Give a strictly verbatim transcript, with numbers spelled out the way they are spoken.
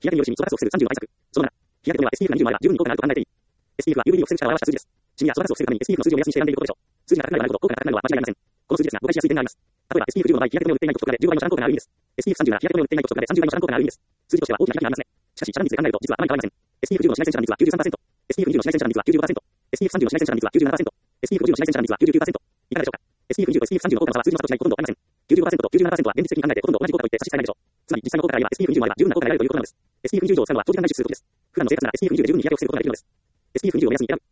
日焼けによるシミ、そばかすを防ぐさんじゅうの対策。そのなな、日焼け止めは エスピーエフ がにじゅうの場合は十分に効果があると考えていい。エスピーエフ は ユーブイ を防ぐ力を表した数字です。シミやそばかすを防ぐために エスピーエフ の数字を目安にして選んでいることでしょう。数字が高くなればなるほど効果が高くなるのは間違いありません。この数字ですが誤解しやすい点があります。例えば エスピーエフじゅう の場合、日焼け止めを塗っていない時と比べじゅうばいの遮断効果がある意味です。エスピーエフさんじゅう が日焼け止めを塗っていない時と比べさんじゅうばいの遮断効果がある意味です。数字としては大きな開きがありますね。しかし、遮断率で考えると実はあまり変わりません。エスピーエフじゅう の紫外線遮断率は きゅうじゅうさんパーセント、エスピーエフにじゅう の紫外線遮断率は きゅうじゅうごパーセント、エスピーエフさんじゅう の紫外線遮断率は きゅうじゅうななパーセント、エスピーエフごじゅう の紫外線遮断率は きゅうじゅうきゅうパーセント。いかがでしょうか。エスピーエフにじゅう と エスピーエフさんじゅう の効果の差は数字の差と違いほとんどありません。きゅうじゅうごパーセント と きゅうじゅうななパーセント は現実的に考えてほとんど同じ効果と言って差し支えないでしょう。つまり実際の効果があれば エスピーエフにじゅう の場合は十分な効果が得られるということなのです。エスピーエフにじゅう 以上を使うのは長時間外出することです。普段の生活なら エスピーエフにじゅう 十分に日焼けを防ぐことができるのです。エスピーエフにじゅう を目安に選ぶ。